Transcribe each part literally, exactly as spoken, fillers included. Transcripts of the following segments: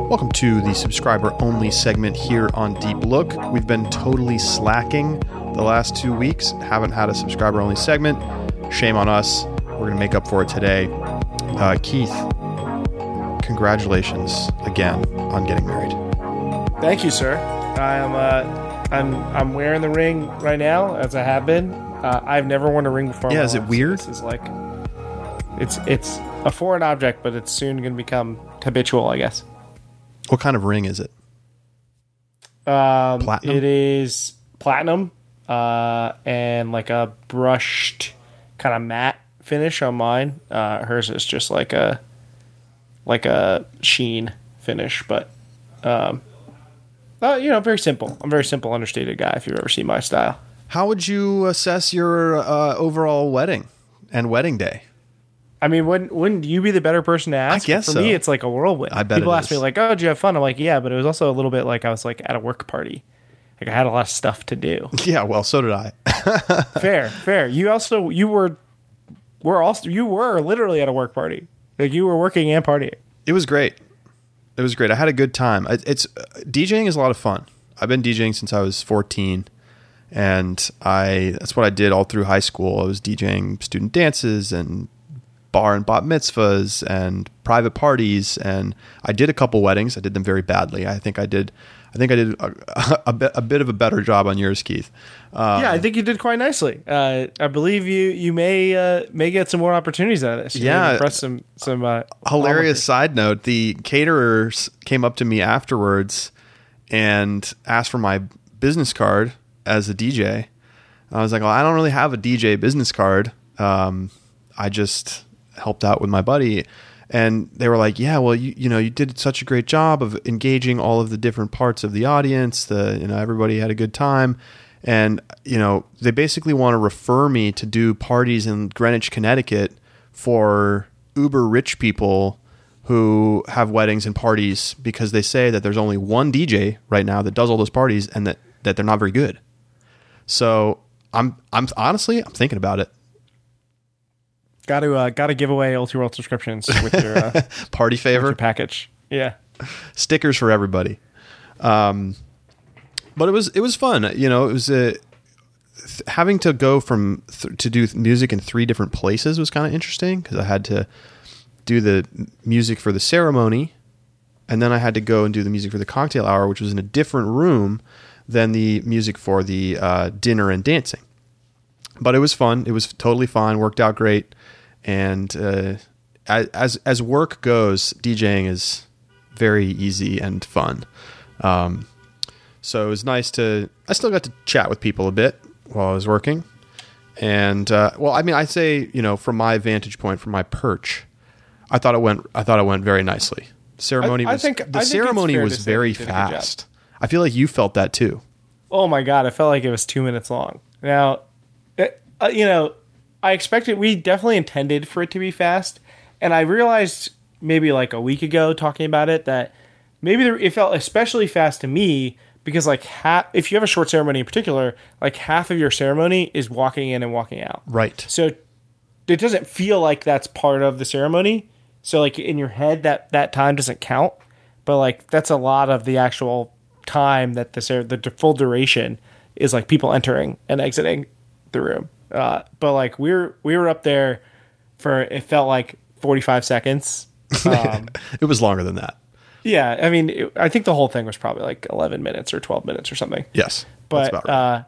Welcome to the subscriber-only segment here on Deep Look. We've been totally slacking the last two weeks. Haven't had a subscriber-only segment. Shame on us. We're going to make up for it today. Uh, Keith, congratulations again on getting married. Thank you, sir. I am. Uh, I'm. I'm wearing the ring right now, as I have been. Uh, I've never worn a ring before. Yeah, is it weird? So this is like, it's it's a foreign object, but it's soon going to become habitual, I guess. What kind of ring is it? Um, Platinum? It is platinum, uh, and like a brushed kind of matte finish on mine. Uh, hers is just like a like a sheen finish, but um, uh, you know, very simple. I'm a very simple, understated guy. If you've ever seen my style. How would you assess your uh, overall wedding and wedding day? I mean, wouldn't wouldn't you be the better person to ask? I guess For so. me, it's like a whirlwind. I bet People it ask is. me like, "Oh, did you have fun?" I'm like, "Yeah," but it was also a little bit like I was like at a work party. Like I had a lot of stuff to do. Yeah, well, so did I. Fair, fair. You also you were were also you were literally at a work party. Like you were working and partying. It was great. It was great. I had a good time. It- It's uh, DJing is a lot of fun. I've been DJing since I was fourteen, and I that's what I did all through high school. I was DJing student dances and bar and bat mitzvahs and private parties, and I did a couple weddings. I did them very badly. I think I did. I think I did a, a, bit, a bit of a better job on yours, Keith. Um, Yeah, I think you did quite nicely. Uh, I believe you you may uh, may get some more opportunities out of this. You Yeah. may impress some some uh, Hilarious onlookers. side note, the caterers came up to me afterwards and asked for my business card as a D J. I was like, well, I don't really have a D J business card. Um, I just helped out with my buddy. And they were like, yeah, well, you, you know, you did such a great job of engaging all of the different parts of the audience. The, you know, everybody had a good time. And, you know, they basically want to refer me to do parties in Greenwich, Connecticut for uber rich people who have weddings and parties, because they say that there's only one D J right now that does all those parties and that, that they're not very good. So I'm, I'm honestly, I'm thinking about it. Got to uh, got to give away Ulti World subscriptions with your, uh, Party with favor. your package. Yeah. Stickers for everybody. Um, but it was it was fun. You know, it was a, th- having to go from th- to do music in three different places was kind of interesting, because I had to do the music for the ceremony, and then I had to go and do the music for the cocktail hour, which was in a different room than the music for the uh, dinner and dancing. But it was fun. It was totally fine. Worked out great. And uh, as as work goes, DJing is very easy and fun. Um, so it was nice to. I still got to chat with people a bit while I was working. And uh, well, I mean, I say, you know, from my vantage point, from my perch, I thought it went. I thought it went very nicely. The ceremony I- I was. think- the I think it's ceremony fair to was say very you did a good job. fast. I feel like you felt that too. Oh my God, I felt like it was two minutes long. Now, it, uh, you know, I expected, we definitely intended for it to be fast. And I realized maybe like a week ago talking about it that maybe there, it felt especially fast to me because like half, if you have a short ceremony in particular, like half of your ceremony is walking in and walking out. Right. So it doesn't feel like that's part of the ceremony. So like in your head, that, that time doesn't count. But like that's a lot of the actual time that the cer- the full duration is like people entering and exiting the room. Uh, but like we were we were up there for, it felt like forty-five seconds. Um, It was longer than that. yeah, I mean, it, I think the whole thing was probably like eleven minutes or twelve minutes or something. Yes. That's But about right. uh,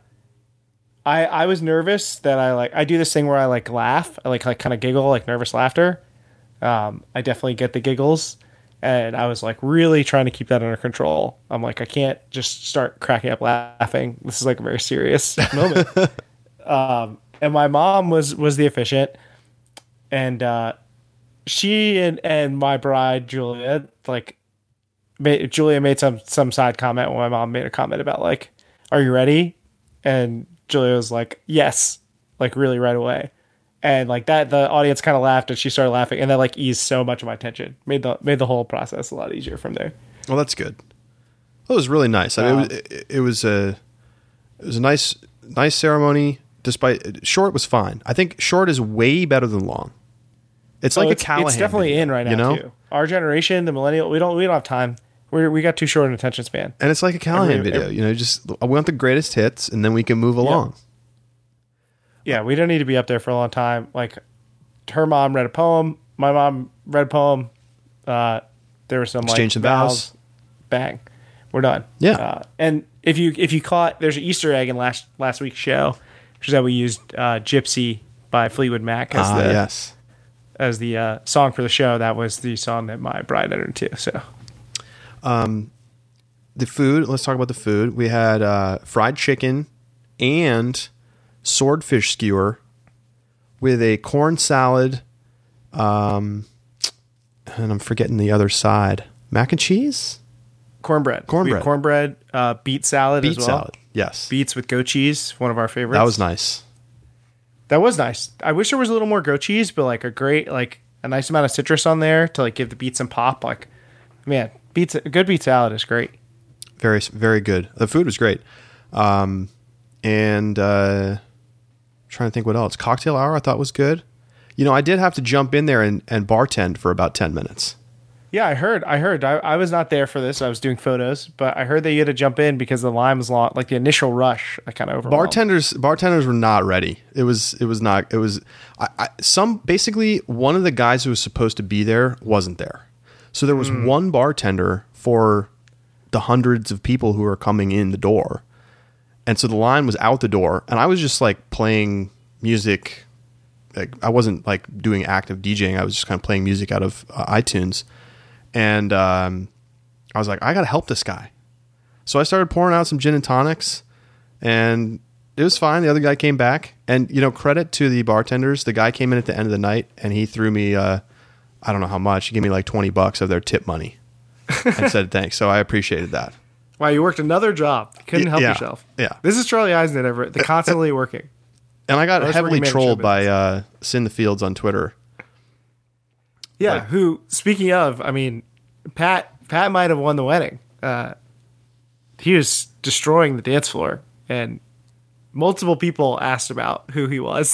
I I was nervous that I like I do this thing where I like laugh, I like like kind of giggle, like nervous laughter. Um, I definitely get the giggles, and I was like really trying to keep that under control. I'm like, I can't just start cracking up laughing. This is like a very serious moment. Um, and my mom was was the officiant, and uh, she and and my bride Julia like made, Julia made some some side comment when my mom made a comment about like, "Are you ready?" And Julia was like, "Yes," like really right away. And like that, the audience kind of laughed, and she started laughing, and that like eased so much of my tension. Made the made the whole process a lot easier from there. Well, that's good. Well, it was really nice. I mean, Um, it, was, it, it was a it was a nice nice ceremony. Despite short was fine. I think short is way better than long. It's So like it's, a Callahan. it's definitely video, in right now you know? too. Our generation, the millennial, we don't we don't have time. We we got too short an attention span. And it's like a Callahan Every- video. every- you know, just we want the greatest hits, and then we can move along. Yeah, we don't need to be up there for a long time. Like, her mom read a poem. My mom read a poem. Uh, there were some Exchange like some vows. Bang, we're done. Yeah. Uh, and if you if you caught, there's an Easter egg in last last week's show, which is that we used uh, "Gypsy" by Fleetwood Mac as Ah, the yes. as the uh, song for the show. That was the song that my bride entered to. So, The food. Let's talk about the food. We had uh, fried chicken and swordfish skewer with a corn salad. Um, and I'm forgetting the other side. Mac and cheese? cornbread, We Cornbread. had cornbread, uh, beet salad Beet as well. salad. Yes. Beets with goat cheese, one of our favorites. That was nice. That was nice. I wish there was a little more goat cheese, but like a great, like a nice amount of citrus on there to like give the beets some pop. Like, man, beets, a good beet salad is great. Very, very good. The food was great. Um, and uh, trying to think what else. Cocktail hour I thought was good. You know, I did have to jump in there and, and bartend for about ten minutes. Yeah, I heard. I heard. I, I was not there for this. I was doing photos, but I heard that you had to jump in because the line was long. Like the initial rush, I kind of overwhelmed. Bartenders, bartenders were not ready. It was, it was not. It was. I, I, some basically one of the guys who was supposed to be there wasn't there, so there was one bartender for the hundreds of people who were coming in the door, and so the line was out the door, and I was just like playing music. Like I wasn't like doing active DJing. I was just kind of playing music out of uh, iTunes. And um, I was like, I got to help this guy. So I started pouring out some gin and tonics, and it was fine. The other guy came back, and, you know, credit to the bartenders. The guy came in at the end of the night, and he threw me, uh, I don't know how much. He gave me like twenty bucks of their tip money and said thanks. So I appreciated that. Wow, you worked another job. You couldn't help Yeah, yourself. yeah. This is Charlie Eisen, Everett. The constantly working. And I got That's heavily where you manage trolled show by uh, Sin the Fields on Twitter. Yeah. Like- who? Speaking of, I mean, Pat. Pat might have won the wedding. Uh, he was destroying the dance floor, and multiple people asked about who he was.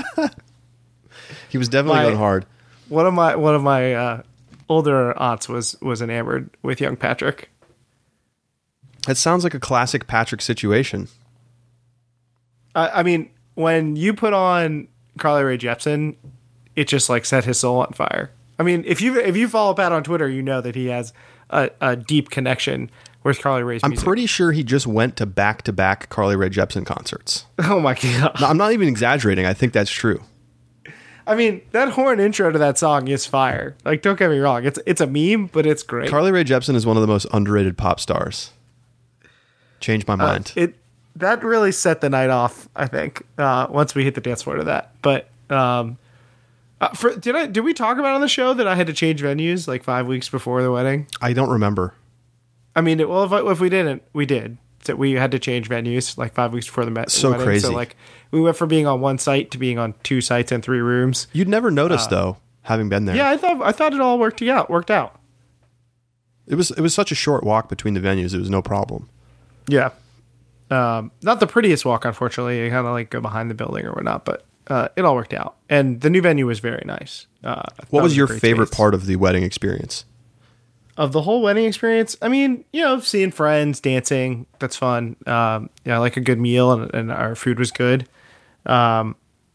He was definitely My- going hard. one of my one of my uh, older aunts was was enamored with young Patrick. It sounds like a classic Patrick situation. I, I mean, when you put on Carly Rae Jepsen, it just like set his soul on fire. I mean, if you if you follow Pat on Twitter, you know that he has a, a deep connection with Carly Rae's I'm music. pretty sure he just went to back-to-back Carly Rae Jepsen concerts. Oh my god! No, I'm not even exaggerating. I think that's true. I mean, that horn intro to that song is fire. Like, don't get me wrong, it's it's a meme, but it's great. Carly Rae Jepsen is one of the most underrated pop stars. Changed my Uh, mind. it that really set the night off. I think uh, once we hit the dance floor to that. But um, uh, for, did I did we talk about on the show that I had to change venues like five weeks before the wedding? I don't remember. I mean, well, if, if we didn't, we did. So we had to change venues like five weeks before the met- So wedding. crazy. So like we went from being on one site to being on two sites and three rooms. You'd never notice though, having been there. Uh, Yeah, I thought I thought it all worked out. Worked out. It was it was such a short walk between the venues. It was no problem. Yeah. Um, not the prettiest walk, unfortunately. You kind of like go behind the building or whatnot, but uh, it all worked out. And the new venue was very nice. Uh, I thought What it was a your great favorite space. part of the wedding experience? of the whole wedding experience? I mean, you know, seeing friends, dancing, that's fun. Um, yeah, I like a good meal, and, and our food was good. Um,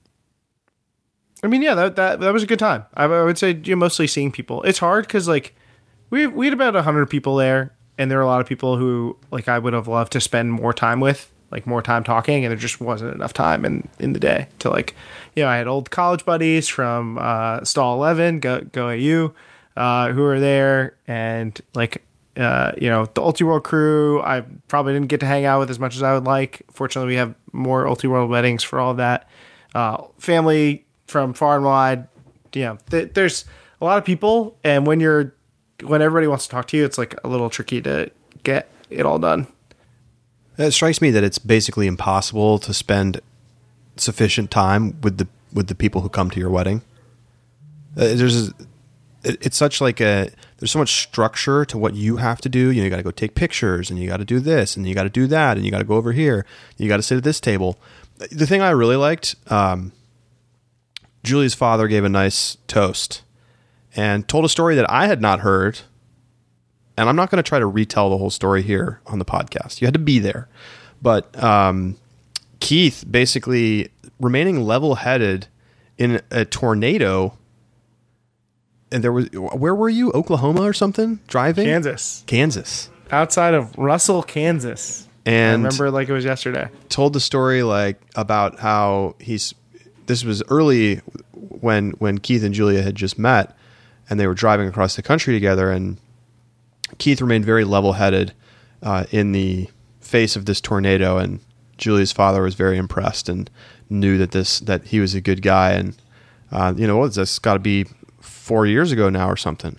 I mean, yeah, that that, that was a good time. I, I would say you know, mostly seeing people. It's hard because like we we had about a hundred people there, and there were a lot of people who like I would have loved to spend more time with, like more time talking, and there just wasn't enough time in, in the day to like, you know, I had old college buddies from uh, Stall eleven, Go Go A U, uh, who were there, and like. Uh, you know, the Ultiworld crew, I probably didn't get to hang out with as much as I would like. Fortunately, we have more Ultiworld weddings for all of that. Uh, family from far and wide. You know, th- there's a lot of people, and when you're, when everybody wants to talk to you, it's like a little tricky to get it all done. It strikes me that it's basically impossible to spend sufficient time with the with the people who come to your wedding. Uh, there's it, it's such like a there's so much structure to what you have to do. You know, you got to go take pictures, and you got to do this, and you got to do that, and you got to go over here. You got to sit at this table. The thing I really liked, um, Julie's father gave a nice toast and told a story that I had not heard and I'm not going to try to retell the whole story here on the podcast. You had to be there. But um, Keith basically remaining level-headed in a tornado. And there was, where were you? Oklahoma or something? Driving? Kansas. Kansas. Outside of Russell, Kansas. And I remember it like it was yesterday. Told the story like about how he's, this was early when, when Keith and Julia had just met and they were driving across the country together, and Keith remained very level-headed uh, in the face of this tornado, and Julia's father was very impressed and knew that this, that he was a good guy. And, uh, you know, what's this got to be four years ago now or something.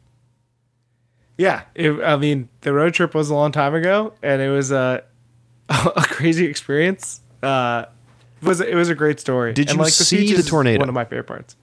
Yeah. It, I mean, the road trip was a long time ago, and it was a, a crazy experience. Uh, it was, it was a great story. Did and you like, see the, the tornado? One of my favorite parts.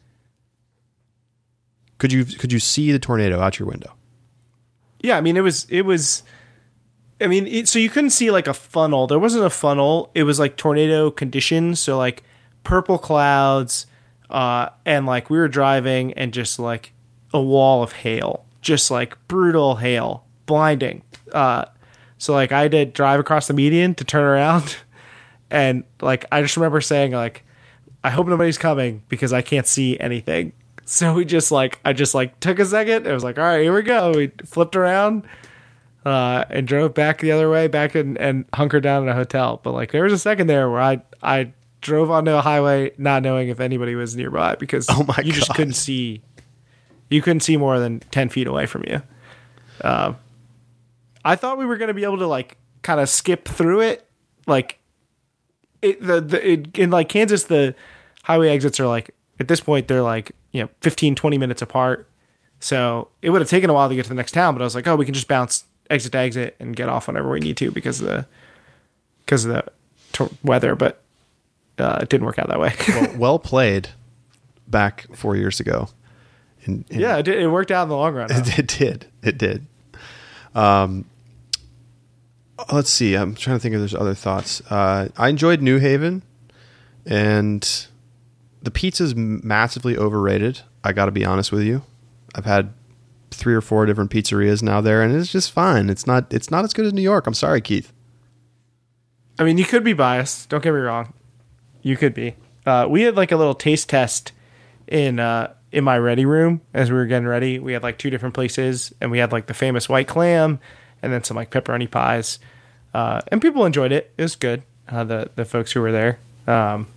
Could you, could you see the tornado out your window? Yeah. I mean, it was, it was, I mean, it, so you couldn't see like a funnel. There wasn't a funnel. It was like tornado conditions. So like purple clouds, uh, and like we were driving and just like a wall of hail, just like brutal hail, blinding. Uh, so like I had to drive across the median to turn around. And like, I just remember saying like, I hope nobody's coming because I can't see anything. So we just like, I just like took a second. It was like, all right, here we go. We flipped around. Uh, and drove back the other way, back and, and hunkered down in a hotel. But like, there was a second there where I I drove onto a highway, not knowing if anybody was nearby because oh my you just God. couldn't see. You couldn't see more than ten feet away from you. Uh, I thought we were going to be able to like kind of skip through it, like it the the it, in like Kansas, the highway exits are like at this point they're like you know fifteen, twenty minutes apart. So it would have taken a while to get to the next town, but I was like, oh, we can just bounce exit to exit and get off whenever we need to because of the because of the t- weather, but uh, it didn't work out that way. well, well played back four years ago. In, in, yeah, it, did, it worked out in the long run. Huh? It, it did. It did. Um, let's see. I'm trying to think if there's other thoughts. Uh, I enjoyed New Haven, and the pizza's massively overrated. I got to be honest with you. I've had three or four different pizzerias now there, and it's just fine. It's not it's not as good as New York. I'm sorry, Keith. I mean, you could be biased. Don't get me wrong. You could be. Uh, we had like a little taste test in uh, in my ready room as we were getting ready. We had like two different places, and we had like the famous white clam, and then some like pepperoni pies, uh, and people enjoyed it. It was good. Uh, the the folks who were there, um,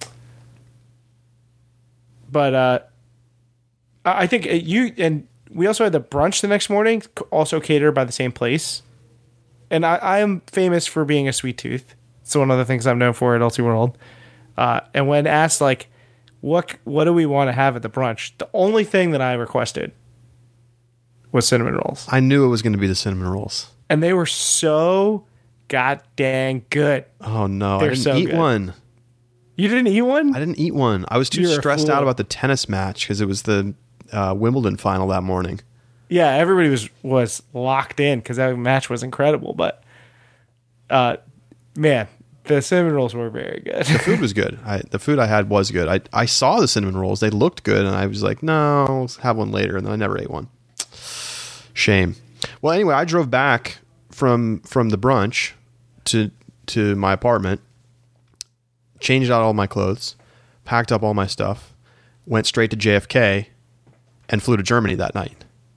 but uh, I I think it, you and. We also had the brunch the next morning, also catered by the same place. And I, I am famous for being a sweet tooth. It's one of the things I'm known for at L T World. Uh, and when asked, like, what what do we want to have at the brunch, the only thing that I requested was cinnamon rolls. I knew it was going to be the cinnamon rolls. And they were so god dang good. Oh, no. They're I didn't so eat good. one. You didn't eat one? I didn't eat one. I was too You're a stressed fool. out about the tennis match because it was the uh, Wimbledon final that morning. Yeah, everybody was was locked in because that match was incredible. But, uh, man, the cinnamon rolls were very good. The food was good. I, the food I had was good. I, I saw the cinnamon rolls. They looked good, and I was like, no, I'll have one later. And then I never ate one. Shame. Well, anyway, I drove back from from the brunch to to my apartment, changed out all my clothes, packed up all my stuff, went straight to J F K, and flew to Germany that night.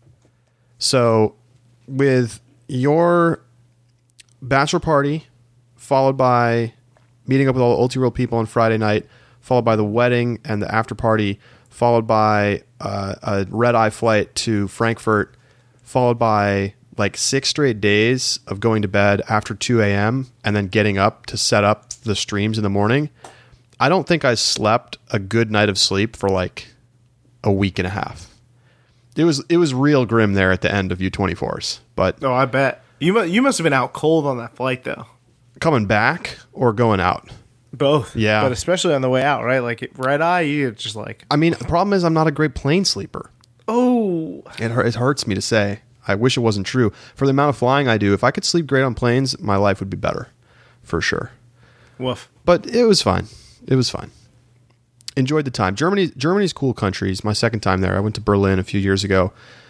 So with your bachelor party, followed by meeting up with all the Ulti World people on Friday night, followed by the wedding and the after party, followed by uh, a red-eye flight to Frankfurt, followed by like six straight days of going to bed after two a.m. and then getting up to set up the streams in the morning. I don't think I slept a good night of sleep for like a week and a half. It was it was real grim there at the end of U twenty-fours. But Oh, I bet. You mu- you must have been out cold on that flight, though. coming back or going out? Both. Yeah. But especially on the way out, right? Like, red eye, you just like, I mean, the problem is I'm not a great plane sleeper. oh. It, hurt, it hurts me to say. I wish it wasn't true. For the amount of flying I do, if I could sleep great on planes, my life would be better. For sure. Woof. But it was fine. It was fine. Enjoyed the time. Germany, Germany's cool country. It's my second time there. I went to Berlin a few years ago.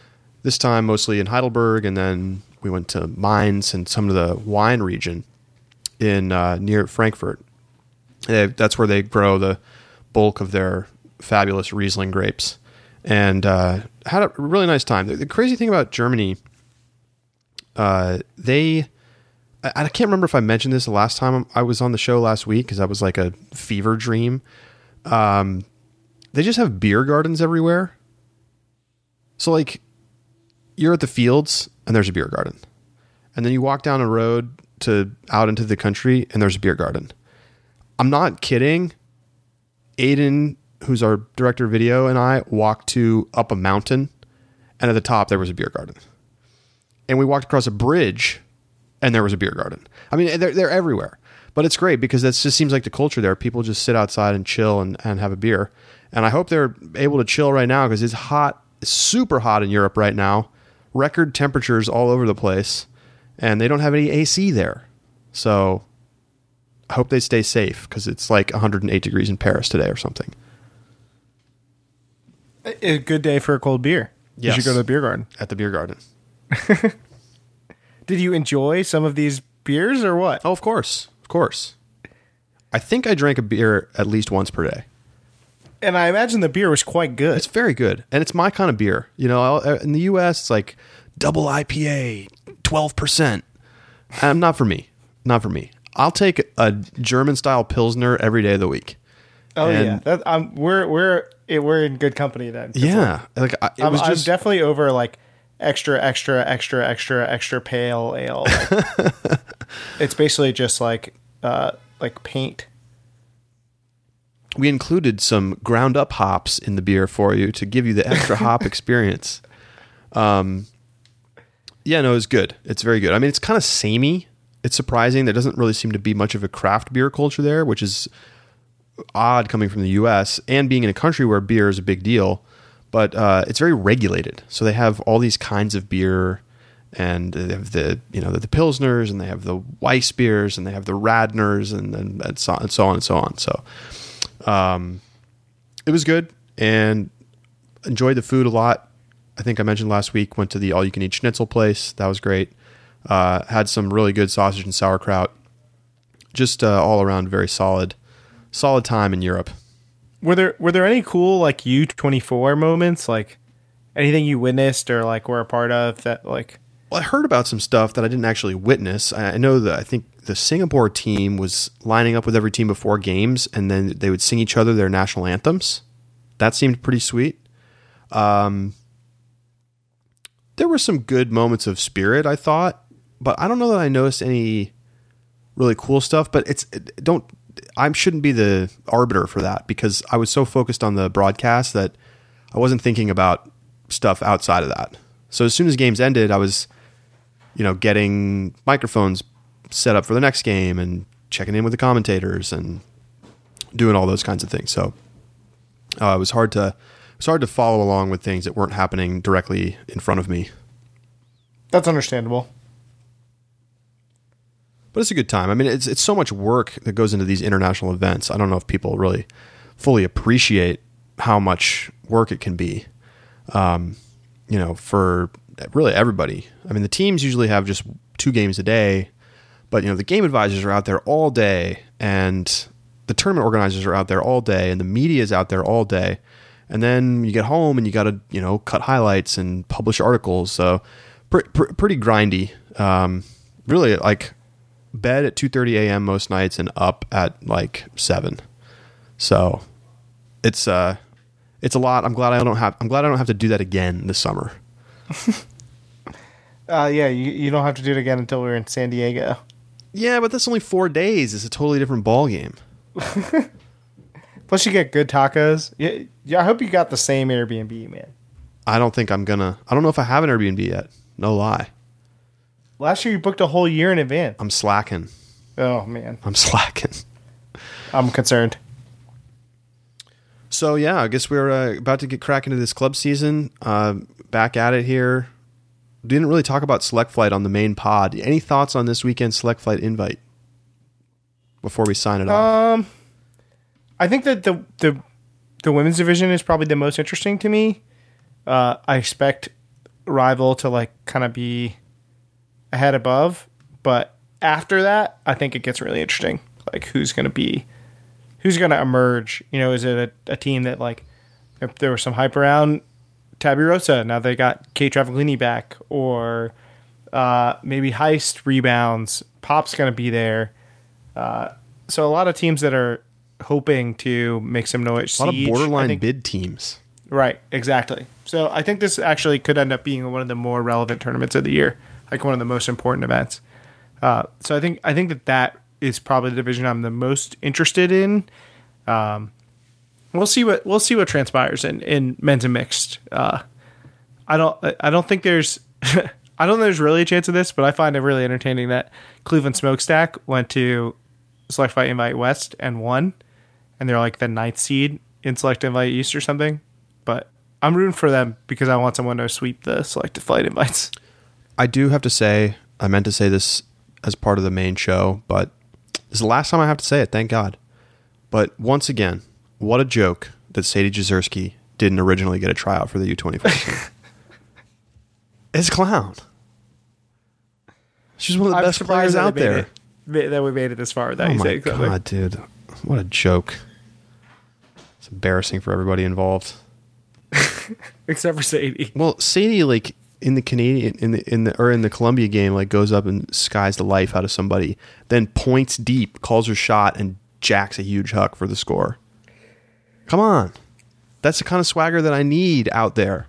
This time mostly in Heidelberg, and then we went to Mainz and some of the wine region in uh, near Frankfurt. They, that's where they grow the bulk of their fabulous Riesling grapes, and uh, had a really nice time. The, the crazy thing about Germany, uh, they, I, I can't remember if I mentioned this the last time I was on the show last week, because that was like a fever dream. Um, they just have beer gardens everywhere. So like, you're at the fields and there's a beer garden, and then you walk down a road to out into the country and there's a beer garden. I'm not kidding. Aiden, who's our director of video, and I walked to up a mountain, and at the top there was a beer garden. And we walked across a bridge, and there was a beer garden. I mean, they're they're everywhere. But it's great because that just seems like the culture there. People just sit outside and chill and, and have a beer. And I hope they're able to chill right now, because it's hot, it's super hot in Europe right now. Record temperatures all over the place, and they don't have any A C there. So I hope they stay safe, because it's like one hundred eight degrees in Paris today or something. A good day for a cold beer. Yes. You should go to the beer garden. At the beer garden. Did you enjoy some of these beers or what? Oh, of course. Of course. I think I drank a beer at least once per day. And I imagine the beer was quite good. It's very good. And it's my kind of beer. You know, in the U S, it's like double I P A, twelve percent. Um, not for me. Not for me. I'll take a German-style Pilsner every day of the week. Oh, and yeah. That, um, we're we're we're in good company then. Yeah. Like, I, it I'm, was just, I'm definitely over like extra, extra, extra, extra, extra pale ale. Like, it's basically just like uh, like paint. We included some ground up hops in the beer for you to give you the extra hop experience. Um, yeah, no, it's good. It's very good. I mean, it's kind of samey. It's surprising. There doesn't really seem to be much of a craft beer culture there, which is odd coming from the U S and being in a country where beer is a big deal. But uh, it's very regulated. So they have all these kinds of beer, and they have the you know the, the Pilsners, and they have the Weiss beers, and they have the Radners, and and, and, so, and so on and so on. So um, it was good, and enjoyed the food a lot. I think I mentioned last week, went to the all-you-can-eat schnitzel place. That was great. Uh, had some really good sausage and sauerkraut. Just uh, all around very solid, solid time in Europe. Were there were there any cool like U twenty-four moments, like anything you witnessed or like were a part of that like? Well, I heard about some stuff that I didn't actually witness. I know that I think the Singapore team was lining up with every team before games, and then they would sing each other their national anthems. That seemed pretty sweet. Um, there were some good moments of spirit, I thought, but I don't know that I noticed any really cool stuff. But it's it, don't. I shouldn't be the arbiter for that, because I was so focused on the broadcast that I wasn't thinking about stuff outside of that. So as soon as games ended, I was, you know, getting microphones set up for the next game and checking in with the commentators and doing all those kinds of things. So uh, it was hard to it was hard to follow along with things that weren't happening directly in front of me. That's understandable. But it's a good time. I mean, it's it's so much work that goes into these international events. I don't know if people really fully appreciate how much work it can be, um, you know, for really everybody. I mean, the teams usually have just two games a day, but, you know, the game advisors are out there all day, and the tournament organizers are out there all day, and the media is out there all day. And then you get home and you got to, you know, cut highlights and publish articles. So pr- pr- pretty grindy. Um, really, like, bed at two thirty a.m. most nights and up at like seven. So it's uh it's a lot. I'm glad I don't have I'm glad I don't have to do that again this summer. uh yeah, you, you don't have to do it again until we're in San Diego. Yeah, but that's only four days. It's a totally different ball game. Plus you get good tacos. Yeah, yeah, I hope you got the same Airbnb, man. I don't think I'm gonna I don't know if I have an Airbnb yet. No lie. Last year you booked a whole year in advance. I'm slacking. Oh, man. I'm slacking. I'm concerned. So, yeah, I guess we're uh, about to get cracking into this club season. Uh, back at it here. Didn't really talk about Select Flight on the main pod. Any thoughts on this weekend Select Flight invite before we sign it off? Um, I think that the, the, the women's division is probably the most interesting to me. Uh, I expect rival to like kind of be ahead above, but after that, I think it gets really interesting. Like who's going to be, who's going to emerge? You know, is it a, a team that like if there was some hype around Tabirosa, now they got Kate Travaglini back, or uh, maybe Heist rebounds. Pop's going to be there. Uh, so a lot of teams that are hoping to make some noise. A lot Siege, of borderline think, bid teams. Right, exactly. So I think this actually could end up being one of the more relevant tournaments of the year, like one of the most important events. Uh, so I think I think that that is probably the division I'm the most interested in. Um, we'll see what we'll see what transpires in, in men's and mixed. Uh, I don't I don't think there's I don't think there's really a chance of this, but I find it really entertaining that Cleveland Smokestack went to Select Fight Invite West and won, and they're like the ninth seed in Select Invite East or something. But I'm rooting for them because I want someone to sweep the Selected Flight Invites. I do have to say, I meant to say this as part of the main show, but this is the last time I have to say it, thank God. But once again, what a joke that Sadie Jezierski didn't originally get a tryout for the U twenty-four team. It's a clown. She's one of the I'm best players that out we made there. It, that we made it this far without Oh you my saying something. God, dude. What a joke. It's embarrassing for everybody involved. Except for Sadie. Well, Sadie, like in the Canadian, in the in the or in the Columbia game, like goes up and skies the life out of somebody, then points deep, calls her shot, and jacks a huge huck for the score. Come on, that's the kind of swagger that I need out there.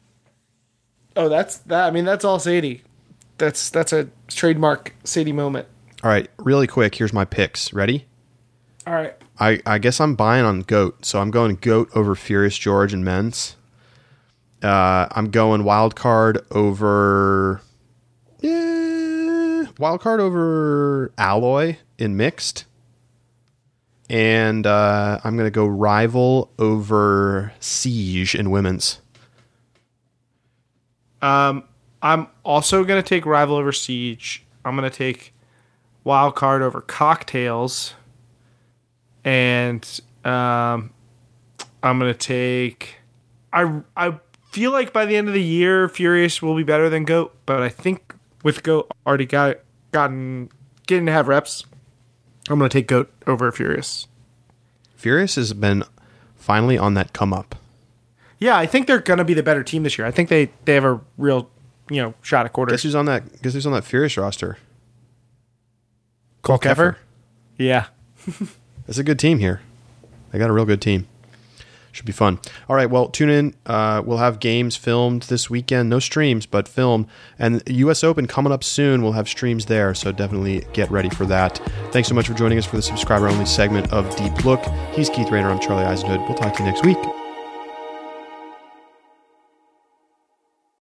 Oh, that's that. I mean, that's all Sadie. That's that's a trademark Sadie moment. All right, really quick. Here's my picks. Ready? All right. I, I guess I'm buying on GOAT, so I'm going GOAT over Furious George and men's. Uh, I'm going wild card over yeah, wild card over Alloy in mixed, and uh, I'm going to go rival over Siege in women's. Um, I'm also gonna take rival over Siege. I'm gonna take wild card over Cocktails, and um, I'm gonna take. I I. feel like by the end of the year, Furious will be better than GOAT, but I think with GOAT already got gotten getting to have reps, I'm going to take GOAT over Furious. Furious has been finally on that come up. Yeah, I think they're going to be the better team this year. I think they, they have a real, you know, shot at quarter. Guess who's on that? Guess who's on that Furious roster? Cole Keffer. Yeah, it's a good team here. They got a real good team. Should be fun. All right, well, tune in. Uh, we'll have games filmed this weekend. No streams, but filmed. And U S Open coming up soon. We'll have streams there, so definitely get ready for that. Thanks so much for joining us for the subscriber-only segment of Deep Look. He's Keith Rayner. I'm Charlie Eisenhood. We'll talk to you next week.